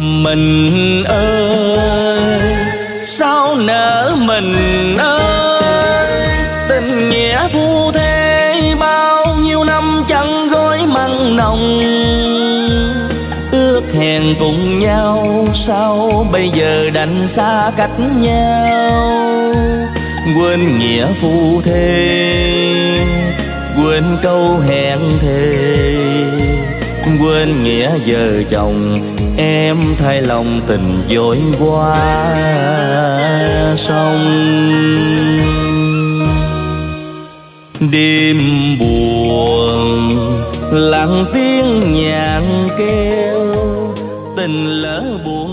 Mình ơi sao nỡ mình ơi, tình nghĩa phu thê bao nhiêu năm chẳng gói măng nồng. Ước hẹn cùng nhau sao bây giờ đành xa cách nhau. Quên nghĩa phu thê, quên câu hẹn thề, quên nghĩa vợ chồng, em thay lòng tình dối qua sông. Đêm buồn lặng tiếng nhạn kêu, tình lỡ buồn